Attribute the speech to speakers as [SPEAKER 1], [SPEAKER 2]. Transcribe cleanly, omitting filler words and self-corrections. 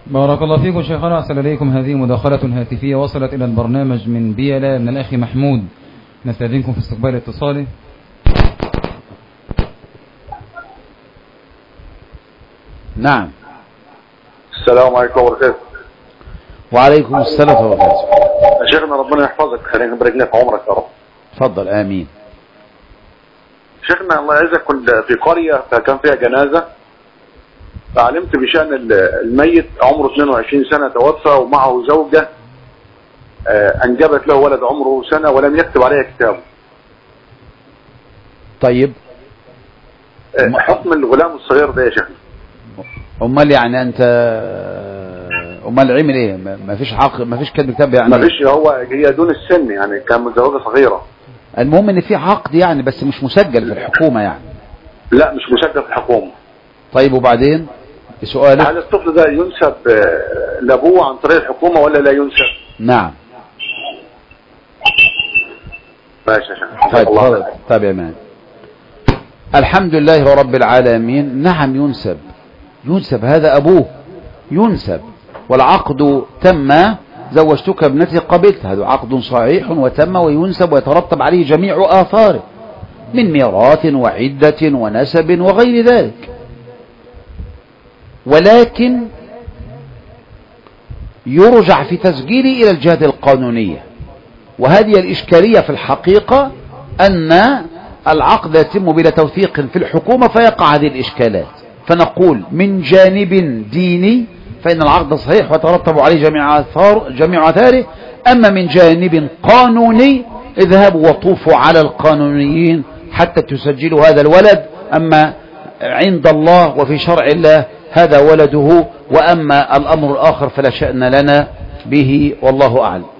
[SPEAKER 1] بارك الله فيكم شيخنا، أحسن إليكم. هذه مداخلة هاتفية وصلت إلى البرنامج من بيلا من الأخ محمود، نستأذنكم في استقبال اتصاله.
[SPEAKER 2] نعم.
[SPEAKER 3] السلام عليكم ورحمة الله.
[SPEAKER 2] وعليكم السلام ورحمة الله.
[SPEAKER 3] شيخنا ربنا يحفظك، خلينا نبارك لك عمرك يا رب.
[SPEAKER 2] تفضل. آمين.
[SPEAKER 3] شيخنا الله يعزك، كنت في قرية فكان فيها جنازة، فعلمت بشأن الميت عمره 22 سنة توفى ومعه زوجة أنجبت له ولد عمره سنة ولم يكتب عليها كتابه.
[SPEAKER 2] طيب
[SPEAKER 3] حكم الغلام الصغير ده يا شيخنا؟
[SPEAKER 2] امال يعني انت امال عمل ايه؟ ما فيش حق، ما فيش كتب كتاب يعني؟
[SPEAKER 3] ما فيش، هي دون السن يعني، كان متزوجة صغيرة.
[SPEAKER 2] المهم ان في عقد يعني، بس مش مسجل في الحكومة يعني.
[SPEAKER 3] لا مش مسجل في الحكومة.
[SPEAKER 2] طيب وبعدين سؤالك؟
[SPEAKER 3] هل الطفل ده ينسب لابوه عن طريق الحكومة ولا لا ينسب؟
[SPEAKER 2] نعم.
[SPEAKER 3] ماشي يا شيخ.
[SPEAKER 2] طيب تفضل. طيب يا مان. الحمد لله رب العالمين. نعم ينسب، ينسب، هذا أبوه ينسب، والعقد تم، زوجتك ابنتي قبلت، هذا عقد صحيح وتم وينسب ويترتب عليه جميع آثاره من ميراث وعدة ونسب وغير ذلك. ولكن يرجع في تسجيله إلى الجهة القانونية، وهذه الإشكالية في الحقيقة أن العقد يتم بلا توثيق في الحكومة فيقع هذه الإشكالات. فنقول من جانب ديني فإن العقد صحيح وترتب عليه جميع آثاره، أما من جانب قانوني اذهبوا وطوفوا على القانونيين حتى تسجلوا هذا الولد، أما عند الله وفي شرع الله هذا ولده، وأما الأمر الآخر فلا شأن لنا به، والله أعلم.